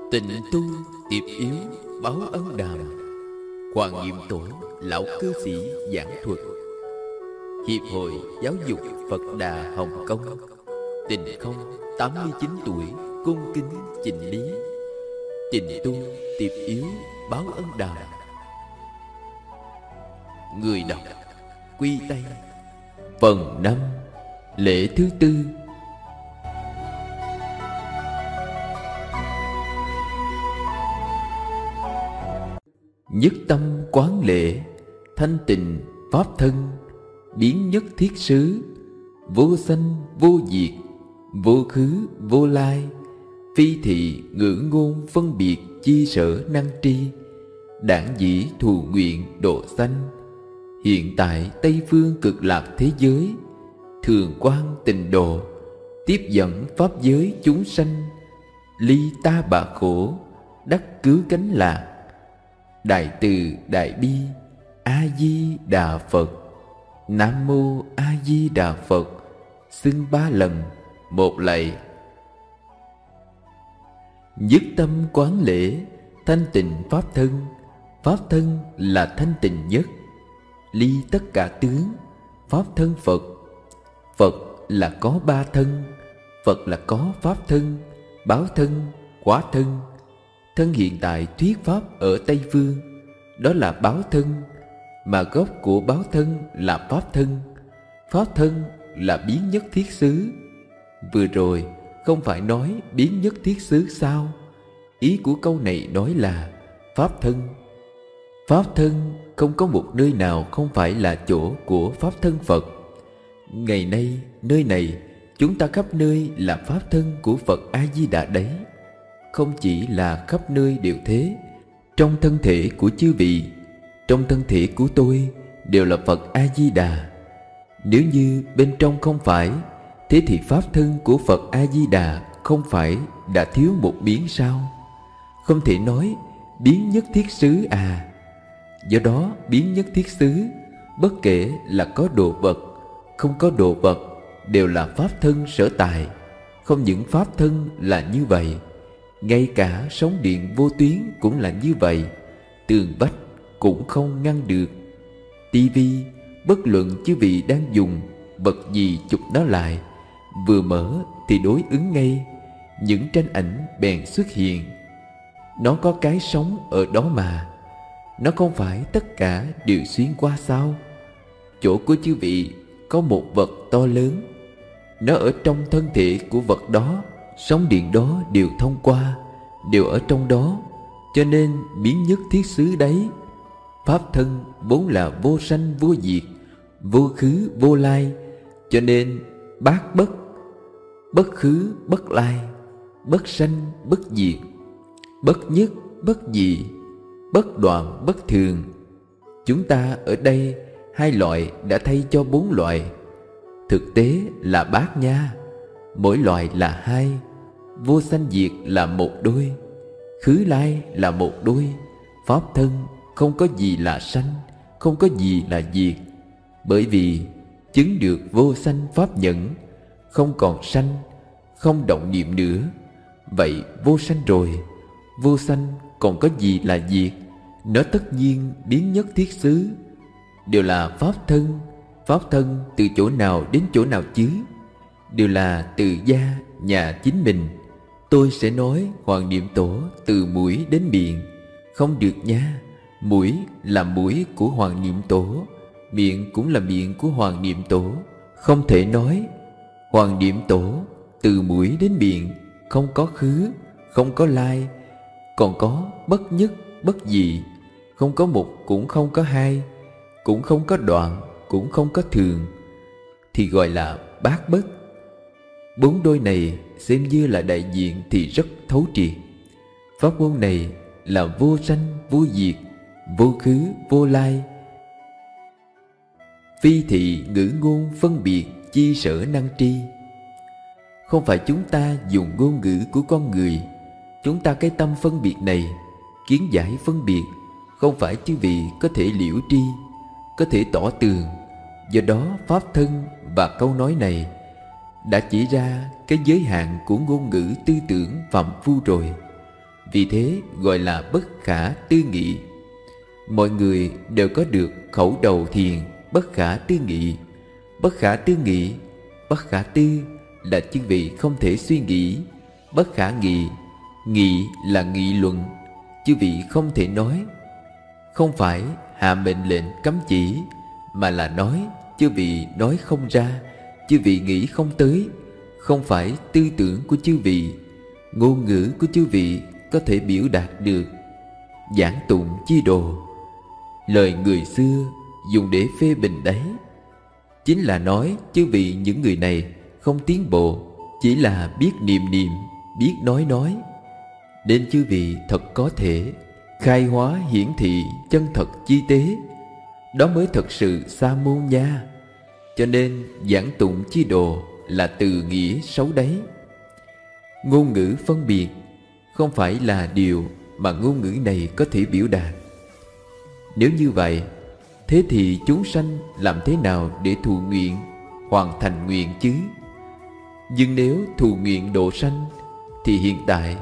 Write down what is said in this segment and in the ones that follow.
Tịnh tu tiệp yếu báo ân đàm. Hoàng Niệm Tổ lão cư sĩ giảng thuật. Hiệp hội Giáo dục Phật Đà Hồng Kông. Tịnh Không 89 tuổi cung kính chỉnh lý. Tịnh tu tiệp yếu báo ân đàm. Người đọc Quy Tây. Phần 5. Lễ thứ tư. Nhất tâm quán lễ, thanh tịnh pháp thân, biến nhất thiết xứ, vô sanh vô diệt, vô khứ vô lai, phi thị ngữ ngôn phân biệt chi sở năng tri, đảng dĩ thù nguyện độ sanh. Hiện tại Tây phương cực lạc thế giới, thường quan tịnh độ, tiếp dẫn pháp giới chúng sanh, ly ta bà khổ, đắc cứu cánh lạc. Đại từ đại bi, A Di Đà Phật. Nam mô A Di Đà Phật. Xưng 3 lần, một lạy. Nhất tâm quán lễ, thanh tịnh pháp thân. Pháp thân là thanh tịnh nhất, ly tất cả tướng. Pháp thân Phật. Phật là có 3 thân. Phật là có pháp thân, báo thân, quả thân. Thân hiện tại thuyết pháp ở Tây Phương, đó là báo thân, mà gốc của báo thân là pháp thân. Pháp thân là biến nhất thiết xứ. Vừa rồi không phải nói biến nhất thiết xứ sao? Ý của câu này nói là pháp thân. Pháp thân không có một nơi nào không phải là chỗ của pháp thân Phật. Ngày nay nơi này chúng ta khắp nơi là pháp thân của Phật A-di-đà đấy. Không chỉ là khắp nơi đều thế. Trong thân thể của chư vị, trong thân thể của tôi đều là Phật A-di-đà. Nếu như bên trong không phải, thế thì pháp thân của Phật A-di-đà không phải đã thiếu một biến sao? Không thể nói biến nhất thiết xứ à. Do đó biến nhất thiết xứ, bất kể là có đồ vật, không có đồ vật, đều là pháp thân sở tại. Không những pháp thân là như vậy, ngay cả sóng điện vô tuyến cũng là như vậy. Tường vách cũng không ngăn được. Tivi, bất luận chư vị đang dùng vật gì chụp nó lại, vừa mở thì đối ứng ngay, những tranh ảnh bèn xuất hiện. Nó có cái sống ở đó mà. Nó không phải tất cả đều xuyên qua sao? Chỗ của chư vị có một vật to lớn, nó ở trong thân thể của vật đó, sóng điện đó đều thông qua, đều ở trong đó, cho nên biến nhất thiết xứ đấy. Pháp thân vốn là vô sanh vô diệt, vô khứ vô lai, cho nên bát bất, bất khứ bất lai, bất sanh bất diệt, bất nhất bất dị, bất đoạn bất thường. Chúng ta ở đây 2 loại đã thay cho 4 loại. Thực tế là bát nha. Mỗi loại là 2. Vô sanh diệt là 1 đôi, khứ lai là 1 đôi. Pháp thân không có gì là sanh, không có gì là diệt. Bởi vì chứng được vô sanh pháp nhẫn, không còn sanh, không động niệm nữa. Vậy vô sanh rồi, vô sanh còn có gì là diệt? Nó tất nhiên biến nhất thiết xứ, đều là pháp thân. Pháp thân từ chỗ nào đến chỗ nào chứ? Đều là từ gia nhà chính mình. Tôi sẽ nói Hoàng Niệm Tổ từ mũi đến miệng. Không được nha. Mũi là mũi của Hoàng Niệm Tổ, miệng cũng là miệng của Hoàng Niệm Tổ. Không thể nói Hoàng Niệm Tổ từ mũi đến miệng, không có khứ, không có lai, còn có bất nhất bất dị. Không có 1 cũng không có 2, cũng không có đoạn, cũng không có thường, thì gọi là bát bất. 4 đôi này xem như là đại diện thì rất thấu triệt. Pháp môn này là vô sanh vô diệt, vô khứ vô lai, phi thị ngữ ngôn phân biệt chi sở năng tri. Không phải chúng ta dùng ngôn ngữ của con người. Chúng ta cái tâm phân biệt này, kiến giải phân biệt, không phải chư vị có thể liễu tri, có thể tỏ tường. Do đó pháp thân và câu nói này đã chỉ ra cái giới hạn của ngôn ngữ tư tưởng phàm phu rồi. vì thế gọi là bất khả tư nghị. Mọi người đều có được khẩu đầu thiền bất khả tư nghị. Bất khả tư nghị, bất khả tư là chư vị không thể suy nghĩ. Bất khả nghị, nghị là nghị luận, chư vị không thể nói. Không phải hạ mệnh lệnh cấm chỉ, mà là nói chư vị nói không ra, chư vị nghĩ không tới. Không phải tư tưởng của chư vị, ngôn ngữ của chư vị có thể biểu đạt được. Giảng tụng chi đồ, lời người xưa dùng để phê bình đấy, chính là nói chư vị những người này không tiến bộ, chỉ là biết niệm niệm, biết nói. Nên chư vị thật có thể khai hóa hiển thị chân thật chi tế, đó mới thật sự sa môn nha. Cho nên giảng tụng chi đồ là từ nghĩa xấu đấy. Ngôn ngữ phân biệt không phải là điều mà ngôn ngữ này có thể biểu đạt. Nếu như vậy, thế thì chúng sanh làm thế nào để thù nguyện, hoàn thành nguyện chứ? Nhưng nếu thù nguyện độ sanh, thì hiện tại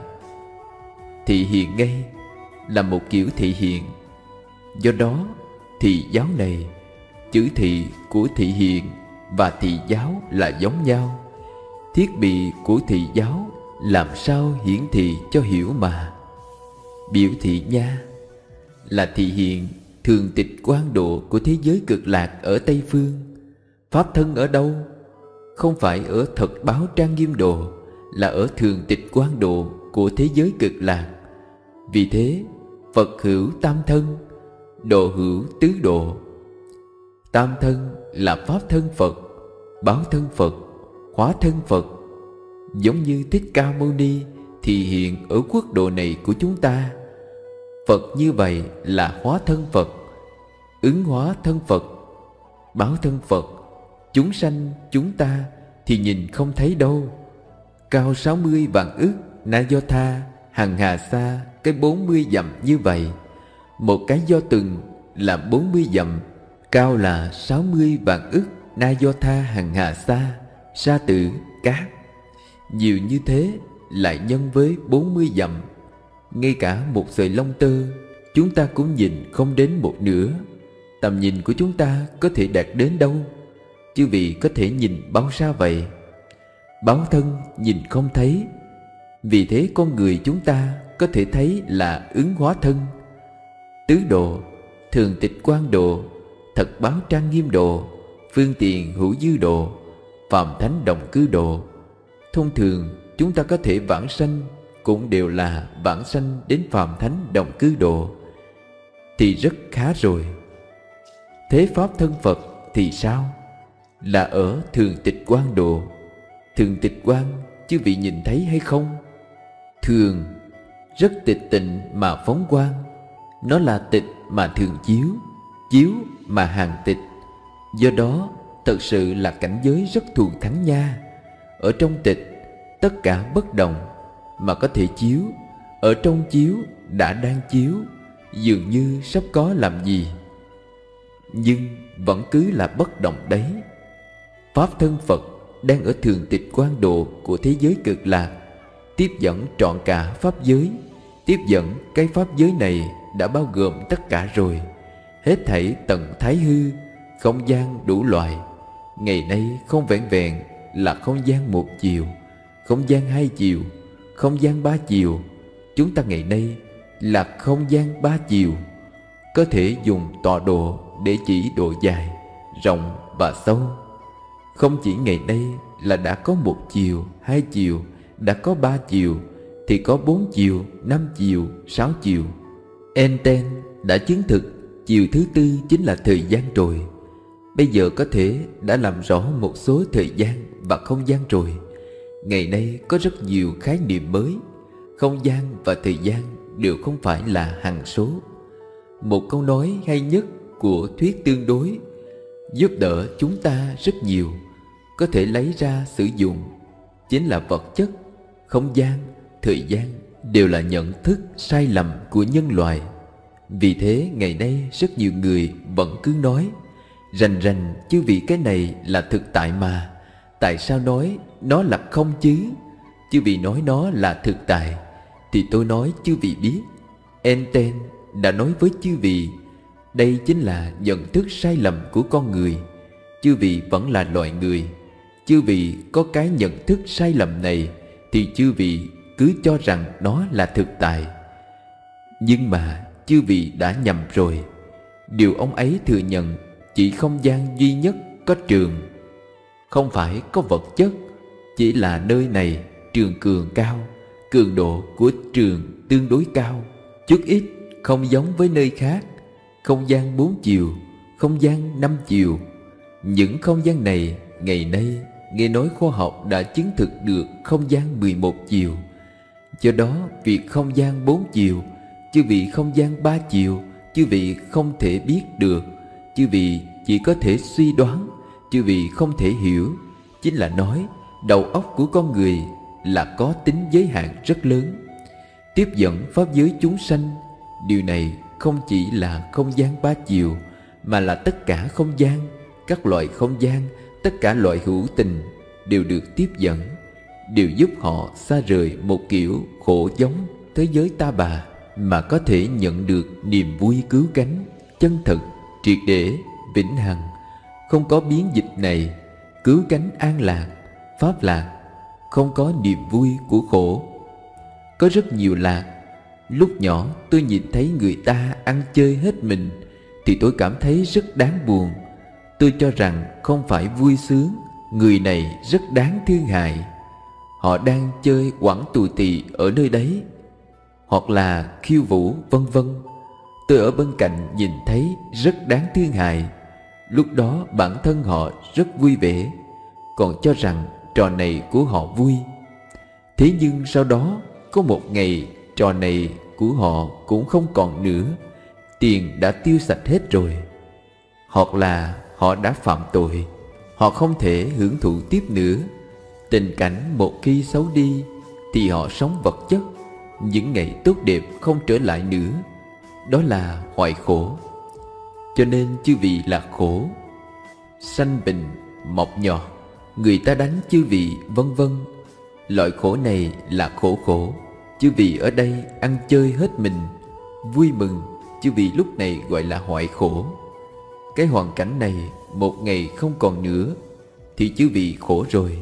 thị hiện ngay là một kiểu thị hiện. Do đó thị giáo này, chữ thị của thị hiện và thị giáo là giống nhau. Thiết bị của thị giáo làm sao hiển thị cho hiểu mà. Biểu thị nha là thị hiện thường tịch quang độ của thế giới cực lạc ở Tây Phương. Pháp thân ở đâu? Không phải ở thật báo trang nghiêm độ, là ở thường tịch quang độ của thế giới cực lạc. Vì thế Phật hữu tam thân, độ hữu tứ độ. Tam thân là pháp thân Phật, báo thân Phật, hóa thân Phật. Giống như Thích Ca Mâu Ni thì hiện ở quốc độ này của chúng ta. Phật như vậy là hóa thân Phật, ứng hóa thân Phật, báo thân Phật. Chúng sanh chúng ta thì nhìn không thấy đâu. Cao 60 vạn ức na do tha hằng hà sa, cái 40 dặm như vậy. Một cái do từng là 40 dặm, cao là 60 vạn ức na do tha hằng hà sa, sa tử cát. Nhiều như thế lại nhân với 40 dặm. Ngay cả một sợi lông tơ chúng ta cũng nhìn không đến một nửa. Tầm nhìn của chúng ta có thể đạt đến đâu? Chư vị có thể nhìn bao xa vậy? Báo thân nhìn không thấy. Vì thế con người chúng ta có thể thấy là ứng hóa thân. Tứ độ, thường tịch quang độ, thật báo trang nghiêm độ, phương tiện hữu dư độ, phàm thánh đồng cư độ. Thông thường chúng ta có thể vãng sanh, cũng đều là vãng sanh đến phàm thánh đồng cư độ, thì rất khá rồi. Thế pháp thân Phật thì sao? Là ở thường tịch quang độ. Thường tịch quang chư vị nhìn thấy hay không? Thường rất tịch tịnh mà phóng quang. Nó là tịch mà thường chiếu, chiếu mà hàng tịch. Do đó thật sự là cảnh giới rất thuần thắng nha. Ở trong tịch tất cả bất động mà có thể chiếu. Ở trong chiếu đã đang chiếu, dường như sắp có làm gì, nhưng vẫn cứ là bất động đấy. Pháp thân Phật đang ở thường tịch quang độ của thế giới cực lạc, tiếp dẫn trọn cả pháp giới. Tiếp dẫn cái pháp giới này đã bao gồm tất cả rồi, hết thảy tầng thái hư, không gian đủ loại. Ngày nay không vẹn vẹn là không gian một chiều, không gian hai chiều, không gian ba chiều. Chúng ta ngày nay là không gian ba chiều, có thể dùng tọa độ để chỉ độ dài, rộng và sâu. Không chỉ ngày nay là đã có một chiều, hai chiều, đã có ba chiều, thì có 4 chiều, 5 chiều, 6 chiều. Einstein đã chứng thực chiều thứ tư chính là thời gian rồi. Bây giờ có thể đã làm rõ một số thời gian và không gian rồi. Ngày nay có rất nhiều khái niệm mới. Không gian và thời gian đều không phải là hằng số. Một câu nói hay nhất của thuyết tương đối giúp đỡ chúng ta rất nhiều, có thể lấy ra sử dụng. Chính là vật chất, không gian, thời gian đều là nhận thức sai lầm của nhân loại. Vì thế ngày nay rất nhiều người vẫn cứ nói rành rành chứ vì cái này là thực tại mà. Tại sao nói nó là không chứ? Chứ vì nói nó là thực tại thì tôi nói chư vị biết. Einstein đã nói với chư vị, đây chính là nhận thức sai lầm của con người. Chư vị vẫn là loài người. Chư vị có cái nhận thức sai lầm này thì chư vị cứ cho rằng nó là thực tại. Nhưng mà chư vị đã nhầm rồi. Điều ông ấy thừa nhận chỉ không gian duy nhất có trường, không phải có vật chất. Chỉ là nơi này trường cường cao, cường độ của trường tương đối cao, chút ít, không giống với nơi khác. Không gian 4 chiều, không gian 5 chiều. Những không gian này ngày nay nghe nói khoa học đã chứng thực được không gian 11 chiều. Do đó việc không gian 4 chiều, chư vị không gian 3 chiều, chư vị không thể biết được. Chư vị chỉ có thể suy đoán, chư vị không thể hiểu. Chính là nói đầu óc của con người là có tính giới hạn rất lớn, tiếp dẫn pháp giới chúng sanh. Điều này không chỉ là không gian 3 chiều, mà là tất cả không gian, các loại không gian, tất cả loại hữu tình đều được tiếp dẫn, đều giúp họ xa rời một kiểu khổ giống thế giới ta bà, mà có thể nhận được niềm vui cứu cánh, chân thực, triệt để, vĩnh hằng. Không có biến dịch này, cứu cánh an lạc, pháp lạc, không có niềm vui của khổ. Có rất nhiều lạc. Lúc nhỏ tôi nhìn thấy người ta ăn chơi hết mình thì tôi cảm thấy rất đáng buồn. Tôi cho rằng không phải vui sướng, người này rất đáng thương hại. Họ đang chơi quẳng tù tì ở nơi đấy, hoặc là khiêu vũ vân vân. Tôi ở bên cạnh nhìn thấy rất đáng thương hại. Lúc đó bản thân họ rất vui vẻ, còn cho rằng trò này của họ vui. Thế nhưng sau đó có một ngày trò này của họ cũng không còn nữa, tiền đã tiêu sạch hết rồi. Hoặc là họ đã phạm tội, họ không thể hưởng thụ tiếp nữa. Tình cảnh một khi xấu đi thì họ sống vật chất, những ngày tốt đẹp không trở lại nữa. Đó là hoại khổ. Cho nên chư vị là khổ. Sanh bệnh, mọc nhọt, người ta đánh chư vị vân vân. Loại khổ này là khổ khổ. Chư vị ở đây ăn chơi hết mình, vui mừng, chư vị lúc này gọi là hoại khổ. Cái hoàn cảnh này một ngày không còn nữa thì chư vị khổ rồi.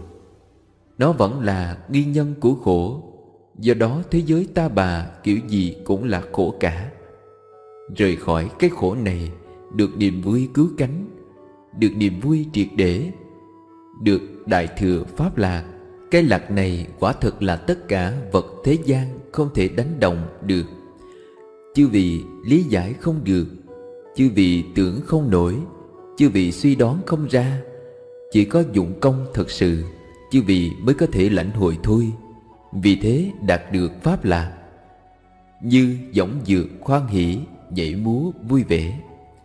Nó vẫn là nguyên nhân của khổ. Do đó thế giới ta bà kiểu gì cũng là khổ cả. Rời khỏi cái khổ này, được niềm vui cứu cánh, được niềm vui triệt để, được đại thừa pháp lạc. Cái lạc này quả thực là tất cả vật thế gian không thể đánh đồng được. Chư vị lý giải không được, chư vị tưởng không nổi, chư vị suy đoán không ra. Chỉ có dụng công thật sự, chư vị mới có thể lãnh hội thôi. Vì thế đạt được pháp lạc. Như dõng dược khoan hỷ, nhảy múa vui vẻ.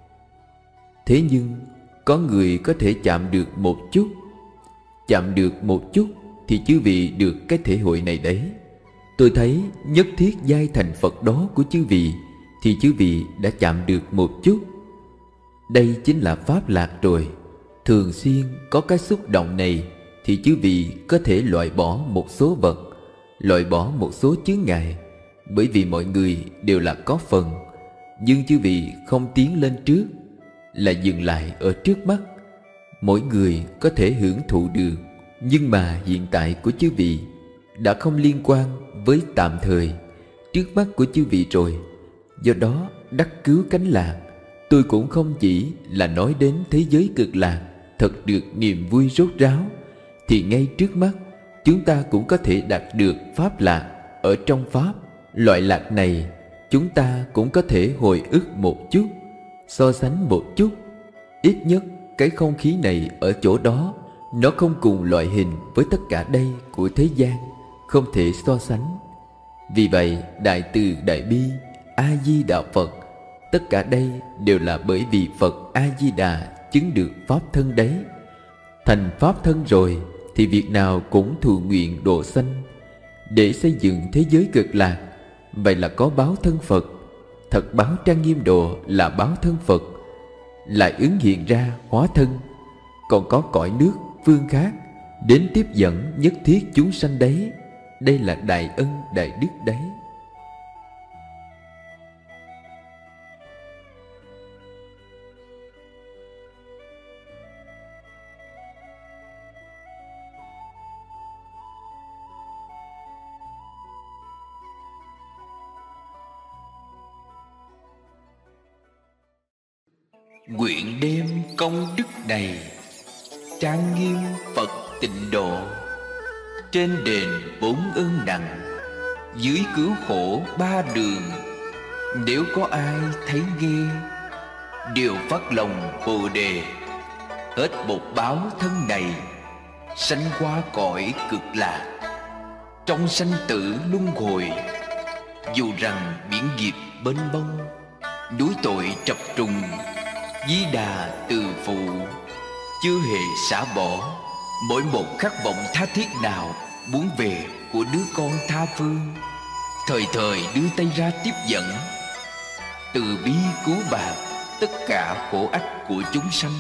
Thế nhưng có người có thể chạm được một chút. Chạm được một chút thì chư vị được cái thể hội này đấy. Tôi thấy nhất thiết giai thành Phật đó của chư vị thì chư vị đã chạm được một chút. Đây chính là pháp lạc rồi. Thường xuyên có cái xúc động này thì chư vị có thể loại bỏ một số vật, loại bỏ một số chướng ngại. Bởi vì mọi người đều là có phần. Nhưng chư vị không tiến lên trước, là dừng lại ở trước mắt. Mỗi người có thể hưởng thụ được, nhưng mà hiện tại của chư vị đã không liên quan với tạm thời trước mắt của chư vị rồi. Do đó đắc cứu cánh lạc. Tôi cũng không chỉ là nói đến thế giới cực lạc thật được niềm vui rốt ráo, thì ngay trước mắt chúng ta cũng có thể đạt được pháp lạc ở trong pháp. Loại lạc này chúng ta cũng có thể hồi ức một chút, so sánh một chút. Ít nhất cái không khí này ở chỗ đó, nó không cùng loại hình với tất cả đây của thế gian, không thể so sánh. Vì vậy Đại Từ Đại Bi A Di Đà Phật, tất cả đây đều là bởi vì Phật A Di Đà chứng được pháp thân đấy. Thành pháp thân rồi thì việc nào cũng thù nguyện độ sanh để xây dựng thế giới cực lạc. Vậy là có báo thân Phật. Thật báo Trang Nghiêm Độ là báo thân Phật, lại ứng hiện ra hóa thân. Còn có cõi nước phương khác đến tiếp dẫn nhất thiết chúng sanh đấy. Đây là đại ân đại đức đấy. nguyện đem công đức này trang nghiêm Phật Tịnh Độ, trên đền bốn ơn nặng, dưới cứu khổ ba đường. Nếu có ai thấy nghe, đều phát lòng Bồ Đề, hết một báo thân này, sanh qua cõi cực lạc. Trong sanh tử luân hồi, dù rằng biển nghiệp mênh mông, núi tội trập trùng, Di Đà từ phụ, chưa hề xả bỏ mỗi một khát vọng tha thiết nào muốn về của đứa con tha phương, thời thời đưa tay ra tiếp dẫn, từ bi cứu bạc tất cả khổ ách của chúng sanh.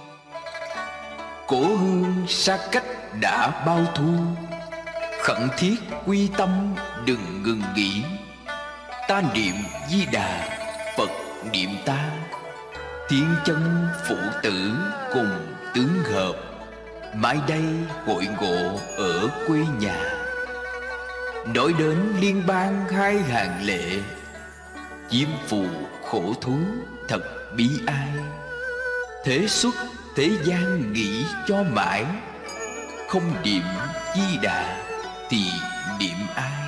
Cổ hương xa cách đã bao thu, khẩn thiết quy tâm đừng ngừng nghỉ. Ta niệm Di Đà, Phật niệm ta, thiên chân phụ tử cùng tướng hợp, mãi đây hội ngộ ở quê nhà. Nói đến liên bang hai hàng lệ, chiêm phù khổ thú thật bi ai. Thế xuất thế gian nghĩ cho mãi, không niệm Di Đà thì niệm ai?